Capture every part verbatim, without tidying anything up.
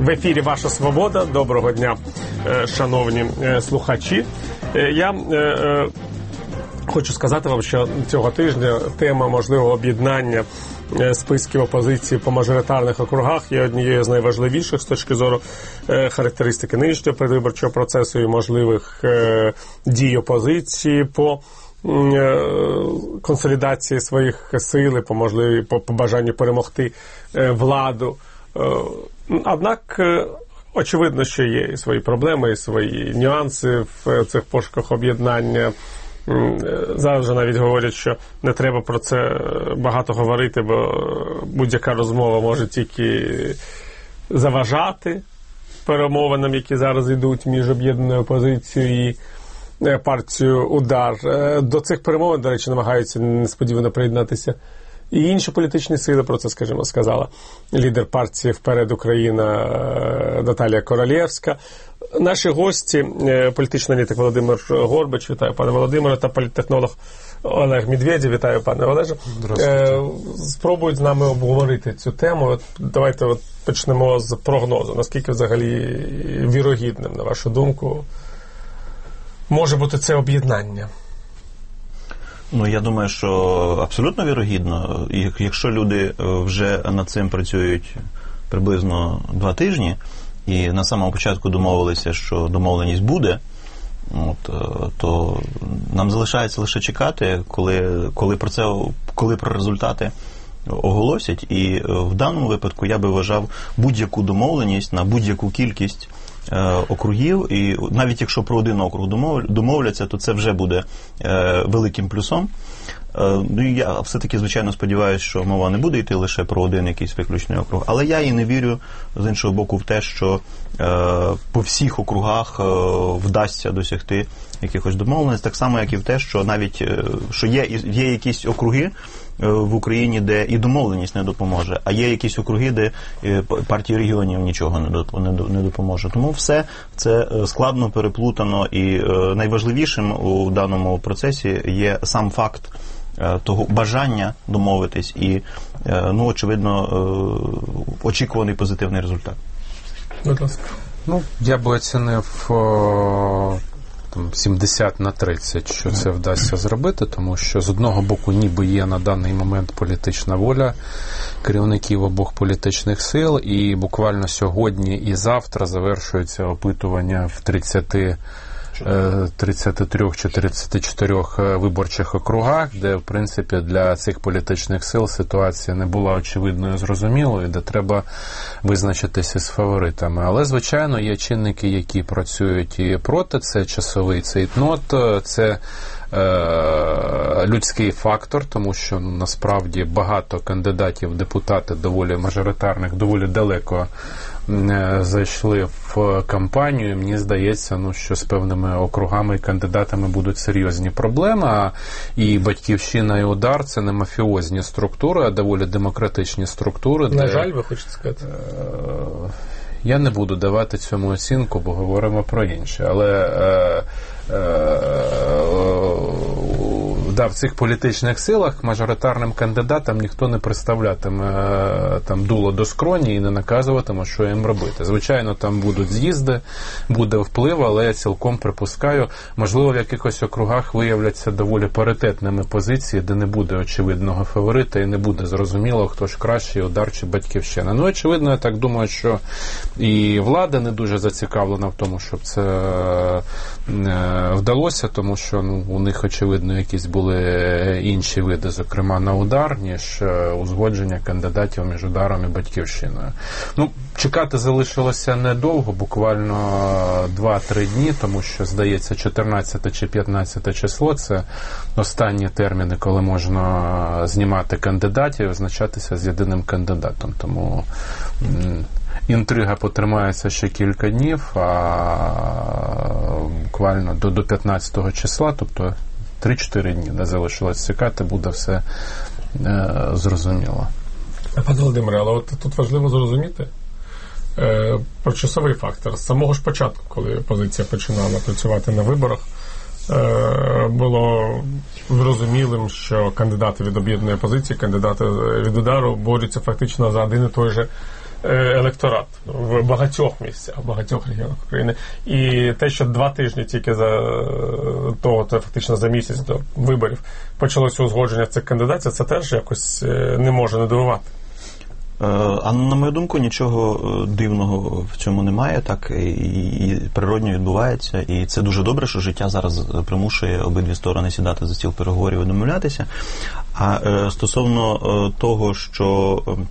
В ефірі «Ваша свобода». Доброго дня, шановні слухачі. Я хочу сказати вам, що цього тижня тема можливого об'єднання списків опозиції по мажоритарних округах є однією з найважливіших з точки зору характеристики нинішнього передвиборчого процесу і можливих дій опозиції по консолідації своїх сил, по можливі, по, по бажанню перемогти владу. Однак, очевидно, що є і свої проблеми, і свої нюанси в цих пошуках об'єднання. Зараз вже навіть говорять, що не треба про це багато говорити, бо будь-яка розмова може тільки заважати перемовинам, які зараз йдуть між об'єднаною опозицією і партією «Удар». До цих перемовин, до речі, намагаються несподівано приєднатися і інші політичні сили, про це, скажімо, сказала лідер партії «Вперед Україна» Наталія Королєвська. Наші гості, політичний аналітик Володимир Горбач, вітаю, пане Володимире, та політтехнолог Олег Медведєв, вітаю, пане Олеже. Спробують з нами обговорити цю тему. От давайте от почнемо з прогнозу. Наскільки взагалі вірогідним, на вашу думку, може бути це об'єднання? Ну, я думаю, що абсолютно вірогідно. Якщо люди вже над цим працюють приблизно два тижні, і на самому початку домовилися, що домовленість буде, от, то нам залишається лише чекати, коли, коли, про це, коли про результати оголосять. І в даному випадку я би вважав будь-яку домовленість на будь-яку кількість округів, і навіть якщо про один округ домовляться, то це вже буде великим плюсом. Ну, я все-таки, звичайно, сподіваюся, що мова не буде йти лише про один якийсь виключний округ. Але я і не вірю, з іншого боку, в те, що е, по всіх округах е, вдасться досягти якихось домовленостей. Так само, як і в те, що навіть е, що є, є якісь округи е, в Україні, де і домовленість не допоможе, а є якісь округи, де е, партії регіонів нічого не, доп, не, не допоможе. Тому все це складно, переплутано, і е, найважливішим у даному процесі є сам факт того бажання домовитись і, ну, очевидно, очікуваний позитивний результат. Будь ласка. Ну, я би оцінив о, там, сімдесят на тридцять, що це вдасться зробити, тому що з одного боку ніби є на даний момент політична воля керівників обох політичних сил, і буквально сьогодні і завтра завершується опитування в тридцяти тридцяти трьох чи тридцяти чотирьох виборчих округах, де, в принципі, для цих політичних сил ситуація не була очевидною, зрозумілою, де треба визначитися з фаворитами. Але, звичайно, є чинники, які працюють і проти. Це часовий цейтнот, це е, людський фактор, тому що, ну, насправді багато кандидатів в депутати доволі мажоритарних, доволі далеко зайшли в кампанію. Мені здається, ну, що з певними округами і кандидатами будуть серйозні проблеми. А і «Батьківщина», і «Удар» – це не мафіозні структури, а доволі демократичні структури. На де, жаль, ви хочете сказати? Я не буду давати цьому оцінку, бо говоримо про інше. Але е, е, да, в цих політичних силах мажоритарним кандидатам ніхто не представлятиме там дуло до скроні і не наказуватиме, що їм робити. Звичайно, там будуть з'їзди, буде вплив, але я цілком припускаю, можливо, в якихось округах виявляться доволі паритетними позиції, де не буде очевидного фаворита і не буде зрозуміло, хто ж кращий, «Удар» чи «Батьківщина». Ну, очевидно, я так думаю, що і влада не дуже зацікавлена в тому, щоб це вдалося, тому що, ну, у них, очевидно, якісь були інші види, зокрема на «Удар», ніж узгодження кандидатів між «Ударом» і «Батьківщиною». Ну, чекати залишилося недовго, буквально два-три дні, тому що, здається, чотирнадцяте чи п'ятнадцяте число – це останні терміни, коли можна знімати кандидатів і визначатися з єдиним кандидатом. Тому інтрига потримається ще кілька днів, а буквально до, до п'ятнадцятого числа, тобто три-чотири дні, де залишилось чекати, буде все е, зрозуміло. Пане Володимире, але от тут важливо зрозуміти е, про часовий фактор. З самого ж початку, коли опозиція починала працювати на виборах, е, було зрозумілим, що кандидати від об'єднаної опозиції, кандидати від «Удару» борються фактично за один і той же електорат в багатьох місцях, в багатьох регіонах України. І те, що два тижні тільки за того, то фактично за місяць до виборів почалося узгодження цих кандидатів, це теж якось не може не дивувати. А на мою думку, нічого дивного в цьому немає, так і, і природньо відбувається, і це дуже добре, що життя зараз примушує обидві сторони сідати за стіл переговорів і домовлятися. А е, стосовно е, того, що е,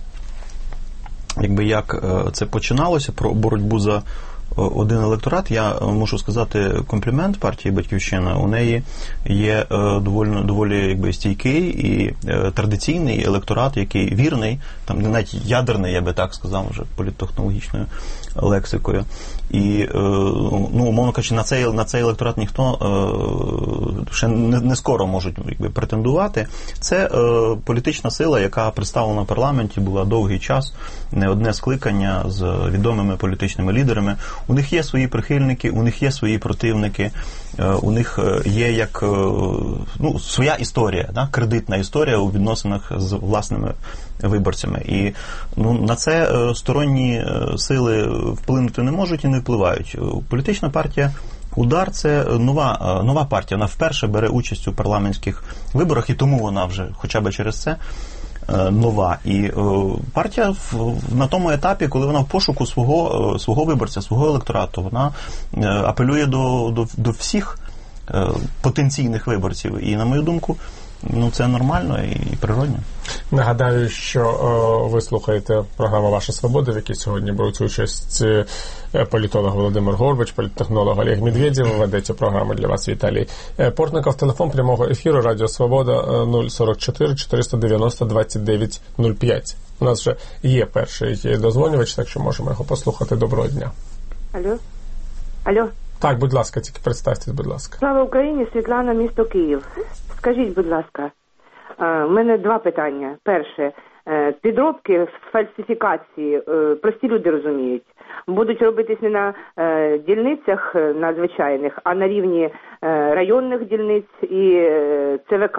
якби як е, це починалося, про боротьбу за один електорат, я можу сказати комплімент партії «Батьківщина». У неї є доволі, доволі якби, стійкий і традиційний електорат, який вірний, там навіть ядерний, я би так сказав, вже політтехнологічною лексикою. І, ну, умовно кажучи, на цей, на цей електорат ніхто ще не, не скоро можуть якби, претендувати. Це політична сила, яка представлена в парламенті, була довгий час, не одне скликання з відомими політичними лідерами. У них є свої прихильники, у них є свої противники, у них є як ну, своя історія, да? Кредитна історія у відносинах з власними виборцями. І ну, на це сторонні сили вплинути не можуть і не впливають. Політична партія «Удар» – це нова, нова партія. Вона вперше бере участь у парламентських виборах, і тому вона вже хоча б через це нова. І партія на тому етапі, коли вона в пошуку свого, свого виборця, свого електорату, вона апелює до, до, до всіх потенційних виборців. І, на мою думку, ну, це нормально і природно. Нагадаю, що о, ви слухаєте програму «Ваша свобода», в якій сьогодні беруть участь політолог Володимир Горбач, політтехнолог Олег Медведєв. Ведеться програма для вас Віталій Портников. Телефон прямого ефіру Радіо Свобода нуль сорок чотири чотириста дев'яносто двадцять дев'ять нуль п'ять. У нас вже є перший дозвонювач, так що можемо його послухати. Доброго дня. Алло? Алло? Так, будь ласка, тільки представтесь, будь ласка. Слава Україні, Світлана, місто Київ. Скажіть, будь ласка, у мене два питання. Перше, підробки, фальсифікації, прості люди розуміють, будуть робитись не на дільницях надзвичайних, а на рівні районних дільниць і ЦВК.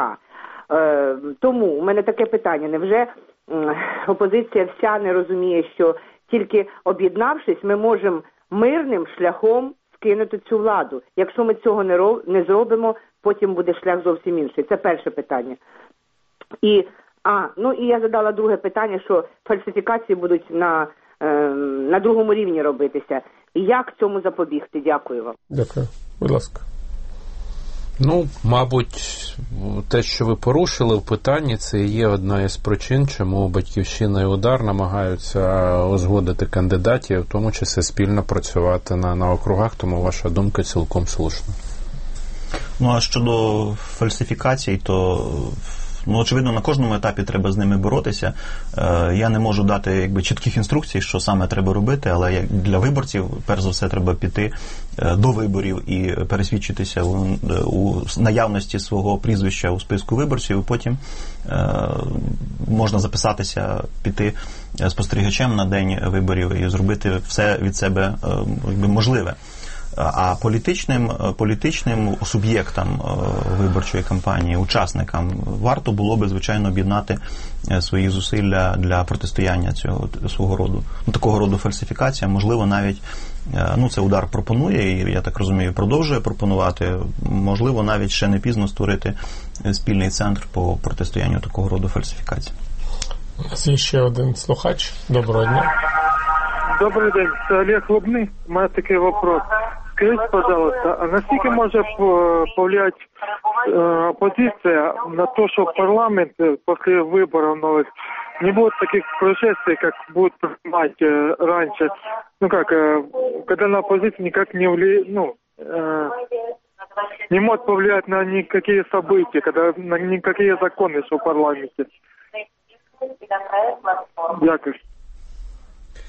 Тому у мене таке питання. Невже опозиція вся не розуміє, що тільки об'єднавшись, ми можемо мирним шляхом скинути цю владу? Якщо ми цього не, роб, не зробимо, потім буде шлях зовсім інший. Це перше питання. І, а, ну, і я задала друге питання, що фальсифікації будуть на, е, на другому рівні робитися. Як цьому запобігти? Дякую вам. Дякую. Будь ласка. Ну, мабуть, те, що ви порушили в питанні, це і є одна із причин, чому «Батьківщина» і «Удар» намагаються узгодити кандидатів, в тому числі спільно працювати на, на округах, тому ваша думка цілком слушна. Ну, а щодо фальсифікацій, то, ну, очевидно, на кожному етапі треба з ними боротися. Е, я не можу дати якби чітких інструкцій, що саме треба робити, але для виборців, перш за все, треба піти е, до виборів і пересвідчитися у, у наявності свого прізвища у списку виборців, і потім е, можна записатися, піти спостерігачем на день виборів і зробити все від себе е, якби можливе. А політичним, політичним суб'єктам виборчої кампанії, учасникам, варто було би, звичайно, об'єднати свої зусилля для протистояння цього свого роду, ну, такого роду фальсифікаціям. Можливо, навіть, ну, це «Удар» пропонує, і, я так розумію, продовжує пропонувати. Можливо, навіть ще не пізно створити спільний центр по протистоянню такого роду фальсифікацій. У нас є ще один слухач. Доброго дня. Добрий день, це Олег Лобний. У мене такий вопрос. Скажіть, пожалуйста, а наскільки може повлиять э, оппозиция на то, что парламент после выборов новых не будет таких происшествий, как будут принимать э, раньше? Ну как, э, когда на оппозицию никак не влияет, ну, э, не может повлиять на никакие события, когда на никакие законы, что в парламенте. Дякую.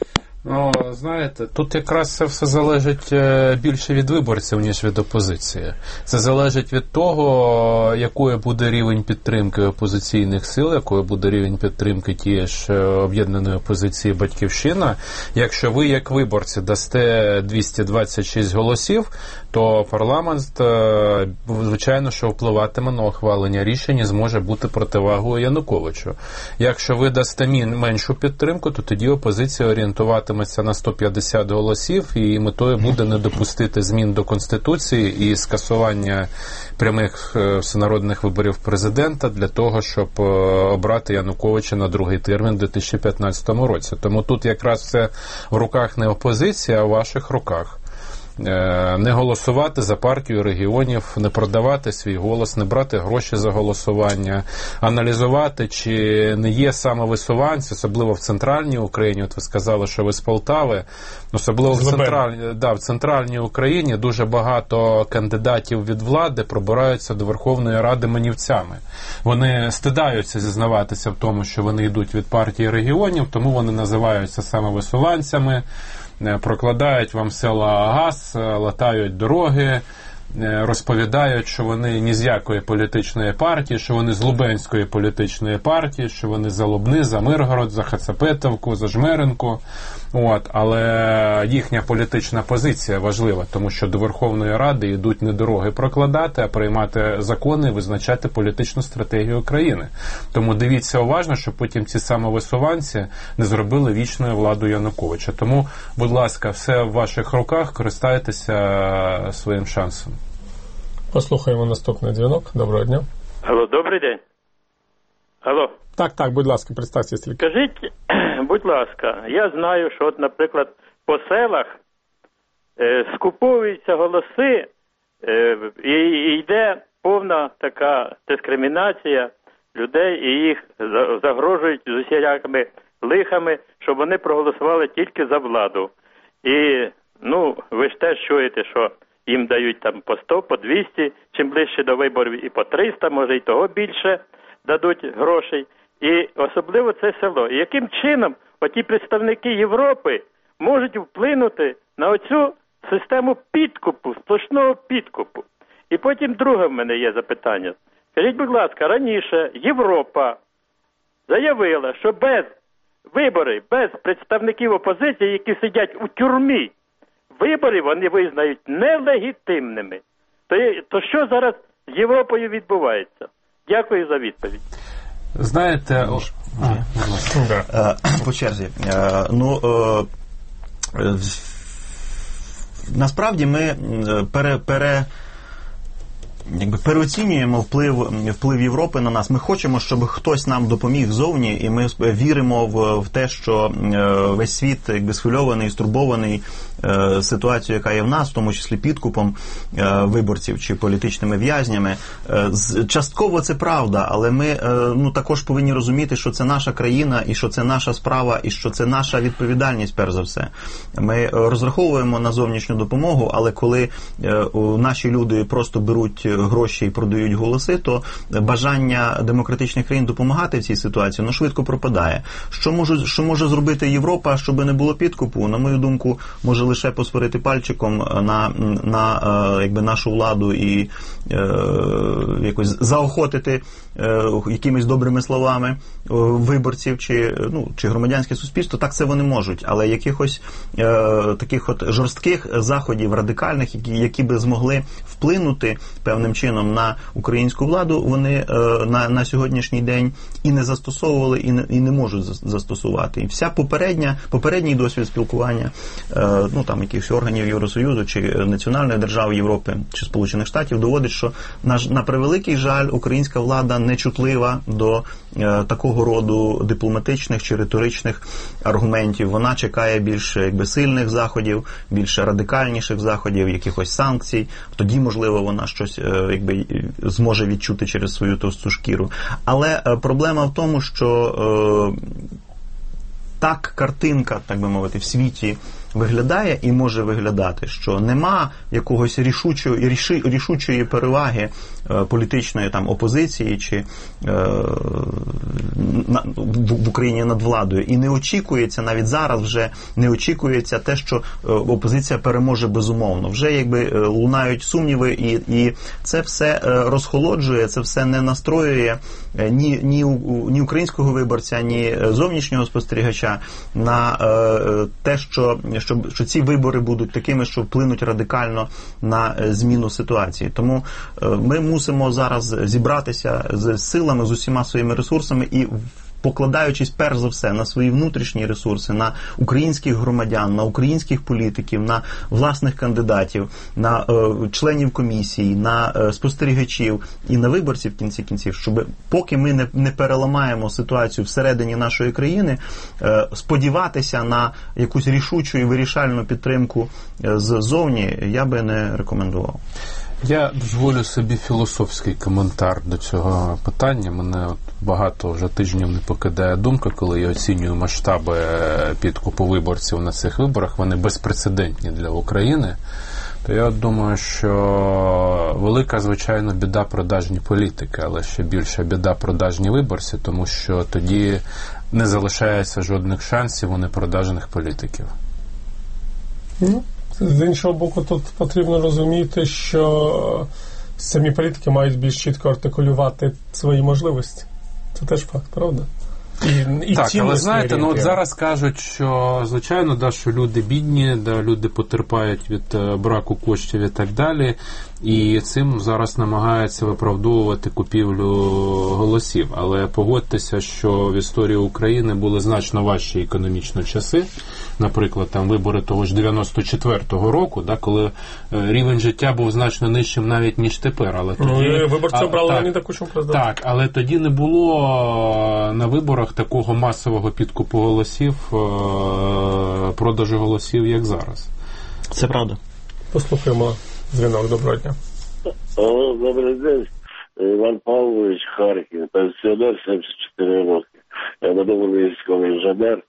Ну, знаєте, тут якраз це все залежить більше від виборців, ніж від опозиції. Це залежить від того, якою буде рівень підтримки опозиційних сил, якою буде рівень підтримки тієї ж об'єднаної опозиції «Батьківщина». Якщо ви, як виборці, дасте двісті двадцять шість голосів, то парламент, звичайно, що впливатиме на ухвалення рішень і зможе бути противагою Януковичу. Якщо ви дасте меншу підтримку, то тоді опозиція орієнтуватиметься на сто п'ятдесят голосів, і метою буде не допустити змін до Конституції і скасування прямих всенародних виборів президента для того, щоб обрати Януковича на другий термін у дві тисячі п'ятнадцятому році. Тому тут якраз все в руках не опозиції, а в ваших руках. Не голосувати за партію регіонів, не продавати свій голос, не брати гроші за голосування, аналізувати, чи не є самовисуванці, особливо в центральній Україні. От ви сказали, що ви з Полтави. Особливо в центральній, да, в центральній Україні дуже багато кандидатів від влади пробираються до Верховної Ради манівцями. Вони стидаються зізнаватися в тому, що вони йдуть від партії регіонів, тому вони називаються самовисуванцями, прокладають вам села газ, латають дороги, розповідають, що вони ні з якої політичної партії, що вони з Лубенської політичної партії, що вони за Лубни, за Миргород, за Хацапетовку, за Жмеринку. От, але їхня політична позиція важлива, тому що до Верховної Ради йдуть не дороги прокладати, а приймати закони і визначати політичну стратегію країни. Тому дивіться уважно, щоб потім ці самовисуванці не зробили вічною владу Януковича. Тому, будь ласка, все в ваших руках, користайтеся своїм шансом. Послухаємо наступний дзвінок. Доброго дня. Алло, добрий день. Алло. Так, так, будь ласка, представтеся тільки. Скажіть, будь ласка, я знаю, що от, наприклад, по селах е, скуповуються голоси е, і, і йде повна така дискримінація людей, і їх загрожують з усілякими лихами, щоб вони проголосували тільки за владу. І, ну, ви ж теж чуєте, що їм дають там по сто, по двісті, чим ближче до виборів, і по триста, може і того більше дадуть грошей. І особливо це село. І яким чином оті представники Європи можуть вплинути на оцю систему підкупу, сплошного підкупу? І потім друге в мене є запитання. Скажіть, будь ласка, раніше Європа заявила, що без виборів, без представників опозиції, які сидять у тюрмі, вибори вони визнають нелегітимними. То, то що зараз з Європою відбувається? Дякую за відповідь. Знаєте, о... а, по черзі. Ну, насправді ми пере, пере, якби переоцінюємо вплив, вплив Європи на нас. Ми хочемо, щоб хтось нам допоміг ззовні, і ми віримо в, в те, що весь світ якби схвильований, стурбований е, ситуацією, яка є в нас, в тому числі підкупом е, виборців чи політичними в'язнями. Е, частково це правда, але ми е, ну, також повинні розуміти, що це наша країна, і що це наша справа, і що це наша відповідальність, перш за все. Ми розраховуємо на зовнішню допомогу, але коли е, наші люди просто беруть гроші і продають голоси, то бажання демократичних країн допомагати в цій ситуації, ну, швидко пропадає. Що може, що може зробити Європа, щоб не було підкупу? На мою думку, може лише посварити пальчиком на, на якби, нашу владу і е, якось заохотити е, якимись добрими словами виборців чи, ну, чи громадянське суспільство. Так це вони можуть, але якихось е, таких от жорстких заходів, радикальних, які, які би змогли вплинути певним чином на українську владу, вони е, на, на сьогоднішній день і не застосовували, і не, і не можуть застосувати. І вся попередня, попередній досвід спілкування е, ну, там, якихось органів Євросоюзу, чи національної держави Європи, чи Сполучених Штатів доводить, що на, на превеликий жаль українська влада не чутлива до е, такого роду дипломатичних чи риторичних аргументів. Вона чекає більш якби, сильних заходів, більш радикальніших заходів, якихось санкцій. Тоді, можливо, вона щось якби зможе відчути через свою товсту шкіру. Але проблема в тому, що е, так картинка, так би мовити, в світі виглядає і може виглядати, що нема якогось рішучої, ріши, рішучої переваги е, політичної там опозиції чи е, на, в, в Україні над владою. І не очікується, навіть зараз вже не очікується те, що опозиція переможе безумовно. Вже якби лунають сумніви, і, і це все розхолоджує, це все не настроює ні, ні, ні українського виборця, ні зовнішнього спостерігача на е, те, що, що, що ці вибори будуть такими, що вплинуть радикально на зміну ситуації. Тому е, ми мусимо зараз зібратися з силами, з усіма своїми ресурсами і покладаючись перш за все на свої внутрішні ресурси, на українських громадян, на українських політиків, на власних кандидатів, на е, членів комісій, на е, спостерігачів і на виборців в кінці кінців, щоб поки ми не, не переламаємо ситуацію всередині нашої країни, е, сподіватися на якусь рішучу і вирішальну підтримку е, ззовні я би не рекомендував. Я дозволю собі філософський коментар до цього питання. Мене от багато вже тижнів не покидає думка, коли я оцінюю масштаби підкупу виборців на цих виборах. Вони безпрецедентні для України. То я думаю, що велика, звичайно, біда продажні політики, але ще більша біда продажні виборці, тому що тоді не залишається жодних шансів у непродажних політиків. Ну, з іншого боку, тут потрібно розуміти, що самі політики мають більш чітко артикулювати свої можливості. Це теж факт, правда? І, і так, але знаєте, ну от зараз кажуть, що, звичайно, да, що люди бідні, да, люди потерпають від е, браку коштів і так далі, і цим зараз намагаються виправдовувати купівлю голосів. Але погодьтеся, що в історії України були значно важчі економічно часи, наприклад, там вибори того ж дев'яносто четвертого року, да, коли е, рівень життя був значно нижчим навіть, ніж тепер. Але тоді, ну, виборці обрали Леоніда Кучму президента. Так, але тоді не було на виборах такого масового підкупу голосів, продажу голосів, як зараз. Це правда. Послухаємо дзвінок. Доброго дня. Алло, добрий день. Іван Павлович, Харків, пенсіонер, сімдесят чотири роки. Я минулий військовий інженер.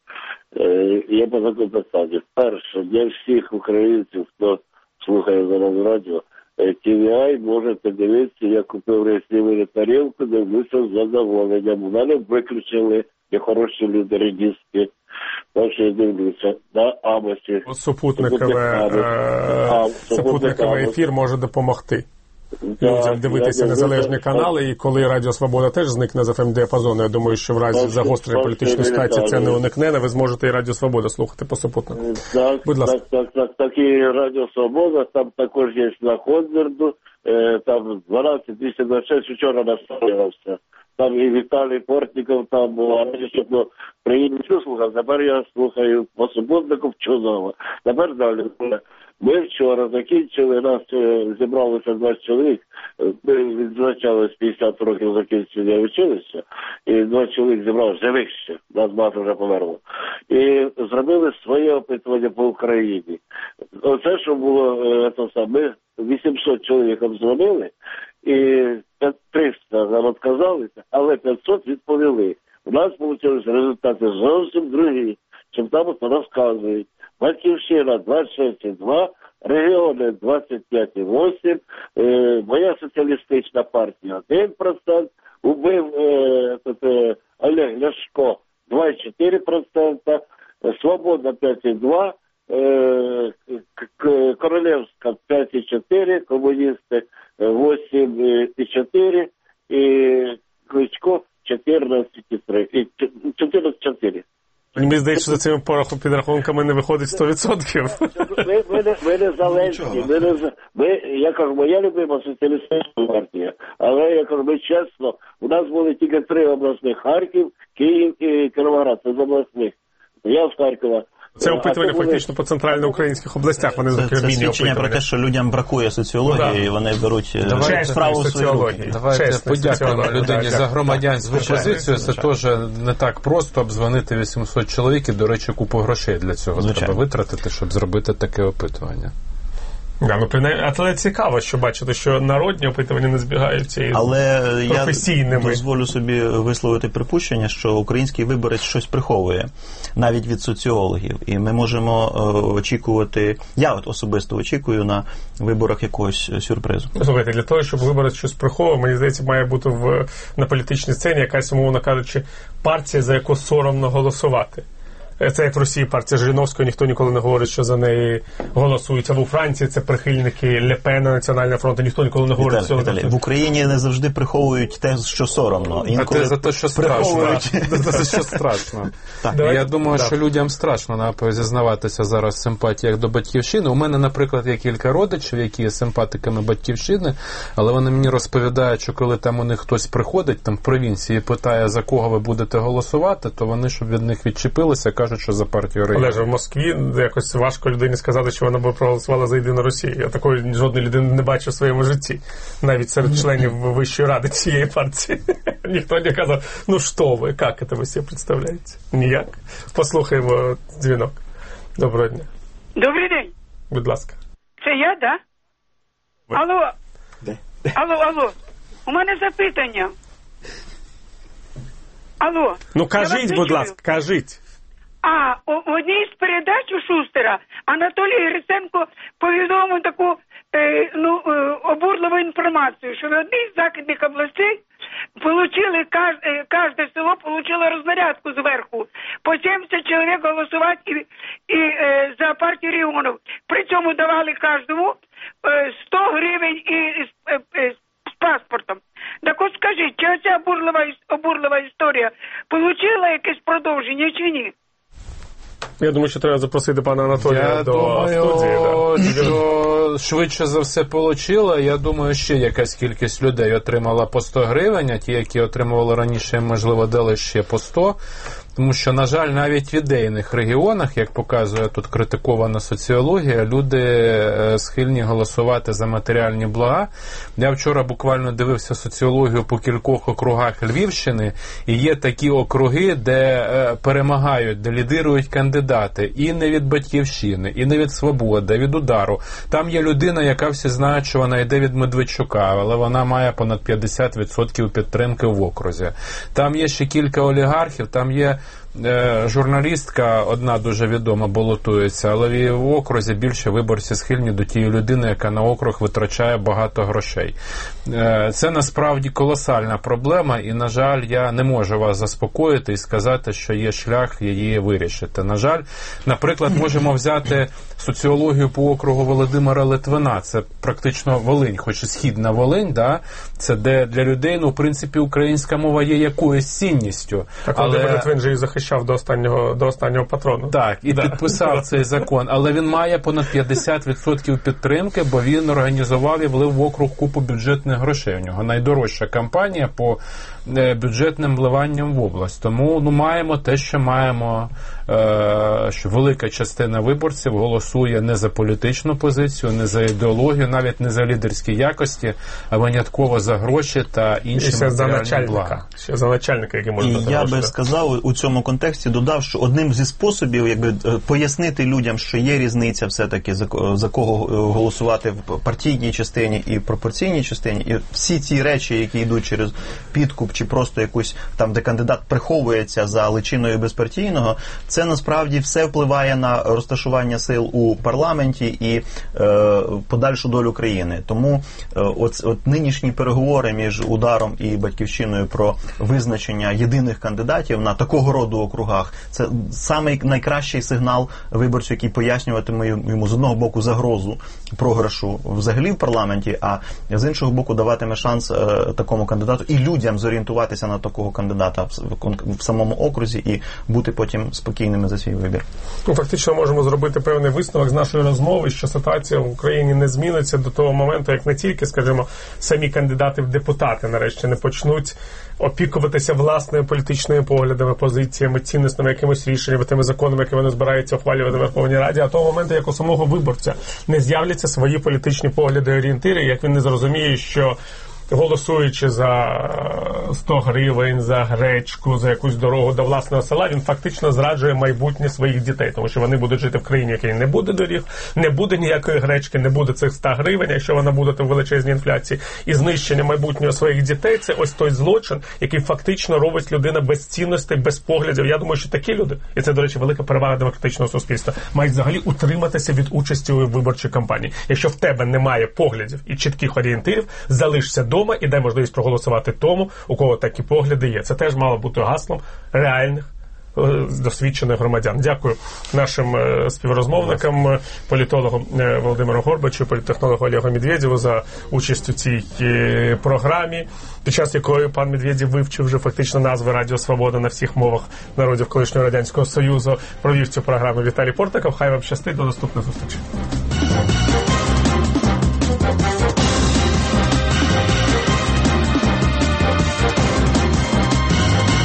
Я по такому питанню. Перше, для всіх українців, хто слухає зараз радіо, Ті Ві Ай може подивитися, я купив рейсівну тарілку, дивлюся з задоволенням. У мене виключили нехороші люди, радістки. Так що я дивлюся на Амосі. Супутникове, е- супутниковий ефір може допомогти людям дивитися незалежні канали, і коли Радіо Свобода теж зникне з еф ем-діапазону, я думаю, що в разі загострення політичної ситуації це не уникне, ви зможете і Радіо Свобода слухати по супутнику. Так, будь ласка. Так, так, так, так, і Радіо Свобода, там також є на Ходзерду, там дванадцять двісті двадцять шість, вчора наставився. Там і Віталій Портніков там був, а раніше, щоб ну, приїду слухав, тепер я слухаю по супутнику чудово. Тепер далі. Ми вчора закінчили, нас зібралося двадцять чоловік, ми відзначали з п'ятдесят років закінчення училища, і двадцять чоловік зібрали живих ще, нас багато вже померло. І зробили своє опитування по Україні. Оце, що було, це саме, ми вісімсот чоловік обзвонили, і триста нам відказалися, але п'ятсот відповіли. У нас вийшли результати зовсім другі, чим там розказують. Батьківщина двадцять шість і два, регіони двадцять п'ять і вісім, е, моя соціалістична партія один відсоток, убив е, е, Олег Ляшко два цілих чотири десятих відсотка, Свобода п'ять цілих два десятих, е, Королевська п'ять цілих чотири десятих, комуністи вісім цілих чотири десятих і Кличко чотирнадцять цілих три десятих, чотирнадцять цілих чотири десятих. Мені здається, що за цими підрахунками не виходить сто відсотків. Ми, ми, не, ми не Зеленські, ми не, ми, я кажу, моя любима соціалістична партія, але я кажу, ми чесно, у нас були тільки три обласних: Харків, Київ і Кіровоград, це з обласних. Я з Харкова. Це опитування фактично по центральноукраїнських областях. Вони це, це свідчення про те, що людям бракує соціології, ну, да. і вони беруть Давайте справу в свої руки. Давайте подякуємо людині за громадянську позицію. Це теж не так просто обдзвонити вісімсот чоловік, і, до речі, купу грошей для цього звичайно треба витратити, щоб зробити таке опитування. Да, ну, принаймні, але цікаво, що бачите, що народні опитування не збігаються із але професійними. Я дозволю собі висловити припущення, що український виборець щось приховує, навіть від соціологів. І ми можемо е, очікувати, я от особисто очікую на виборах якогось сюрпризу. Слухайте, для того, щоб виборець щось приховував, мені здається, має бути в, на політичній сцені якась, умовно кажучи, партія, за яку соромно голосувати. Це як в Росії партія Жириновського, ніхто ніколи не говорить, що за неї голосують. А у Франції це прихильники Ле Пена, Національного фронту, ніхто ніколи не говорить. Віталій, Віталій, в Україні не завжди приховують те, що соромно. Інколи а те за те, що страшно. За що страшно. Я думаю, що людям страшно зізнаватися зараз в симпатіях до Батьківщини. У мене, наприклад, є кілька родичів, які є симпатиками Батьківщини, але вони мені розповідають, що коли там у них хтось приходить, там в провінції, питає, за кого ви будете голосувати, то вони, щоб від них відчепилися, кажуть, що за партію регіону. Олеже, в Москві якось важко людині сказати, що вона би проголосувала за Єдину Росію. Я такої жодної людини не бачу в своєму житті. Навіть серед членів Вищої ради цієї партії. Ніхто не казав, ну що ви, як це ви собі представляєте? Ніяк. Послухаємо дзвінок. Доброго дня. Добрий день. Будь ласка. Це я, да? Ви? Алло. Де? Алло, алло. У мене запитання. Алло. Ну кажіть, будь ласка, кажіть. А, в одній з передач у Шустера Анатолій Гриценко повідомив таку е, ну, е, обурливу інформацію, що в одній з західних областей получили, каж, е, кожне село получило рознарядку зверху. По сімдесят чоловік голосувати і, і е, за партію регіонів. При цьому давали кожному е, сто гривень і е, е, з паспортом. Так от скажіть, чи оця обурлива, обурлива історія получила якесь продовження чи ні? Я думаю, що треба запросити пана Анатолія я до думаю, студії. Да. Що швидше за все получила. Я думаю, ще якась кількість людей отримала по сто гривень, а ті, які отримували раніше, можливо, дали ще по сто. Тому що, на жаль, навіть в ідейних регіонах, як показує тут критикована соціологія, люди схильні голосувати за матеріальні блага. Я вчора буквально дивився соціологію по кількох округах Львівщини, і є такі округи, де перемагають, де лідирують кандидати і не від Батьківщини, і не від Свободи, від Удару. Там є людина, яка всі знають, що вона йде від Медведчука, але вона має понад п'ятдесят відсотків підтримки в окрузі. Там є ще кілька олігархів, там є журналістка, одна дуже відома, балотується, але в окрузі більше виборці схильні до тієї людини, яка на округ витрачає багато грошей. Це насправді колосальна проблема, і, на жаль, я не можу вас заспокоїти і сказати, що є шлях її вирішити. На жаль, наприклад, можемо взяти соціологію по округу Володимира Литвина. Це практично Волинь, хоч і східна Волинь, да? Це де для людей, ну, в принципі, українська мова є якоюсь цінністю. Так, Володимир але... Литвин же і захищав до останнього, до останнього патрону. Так, і да. підписав цей закон. Але він має понад п'ятдесят відсотків підтримки, бо він організував і влив в округ купу бюджетних грошей. У нього найдорожча кампанія по бюджетним вливанням в область. Тому ну, маємо те, що маємо, е- що велика частина виборців голосує не за політичну позицію, не за ідеологію, навіть не за лідерські якості, а винятково за гроші та інші матеріальні блага. Ще за начальника, який може бути. І я би сказав, у цьому контексті додав, що одним зі способів, якби пояснити людям, що є різниця все-таки за, за кого голосувати в партійній частині і пропорційній частині, і всі ці речі, які йдуть через підкуп чи просто якусь там, де кандидат приховується за личиною безпартійного, це насправді все впливає на розташування сил у парламенті і е, подальшу долю країни. Тому е, от, от нинішні переговори між Ударом і Батьківщиною про визначення єдиних кандидатів на такого роду округах, це самий найкращий сигнал виборцю, який пояснюватиме йому з одного боку загрозу програшу взагалі в парламенті, а з іншого боку даватиме шанс е, такому кандидату і людям зорієнтуватися на такого кандидата в, в, в самому окрузі і бути потім спокійними за свій вибір. Ну, фактично можемо зробити певний висновок з нашої розмови, що ситуація в Україні не зміниться до того моменту, як не тільки, скажімо, самі кандидати в депутати нарешті не почнуть опікуватися власними політичними поглядами, позиціями, цінностями, якимось рішеннями, тими законами, які вони збираються ухвалювати в Верховній Раді, а того моменту, як у самого виборця не з'являться свої політичні погляди і орієнтири, як він не зрозуміє, що голосуючи за сто гривень, за гречку, за якусь дорогу до власного села, він фактично зраджує майбутнє своїх дітей, тому що вони будуть жити в країні, в якій не буде доріг, не буде ніякої гречки, не буде цих ста гривень, якщо вона буде в величезній інфляції. І знищення майбутнього своїх дітей – це ось той злочин, який фактично робить людина без цінностей, без поглядів. Я думаю, що такі люди, і це, до речі, велика перевага демократичного суспільства, мають взагалі утриматися від участі у виборчій кампанії. Якщо в тебе немає поглядів і чітких орієнтирів, залишся вдома і дай можливість проголосувати тому, у кого такі погляди є. Це теж мало бути гаслом реальних досвідчених громадян. Дякую нашим співрозмовникам, політологу Володимиру Горбачу, політтехнологу Олегу Медведєву за участь у цій програмі, під час якої пан Медведєв вивчив вже фактично назви Радіо Свобода на всіх мовах народів колишнього Радянського Союзу. Провів цю програму Віталій Портников. Хай вам щастить, до наступних зустрічей.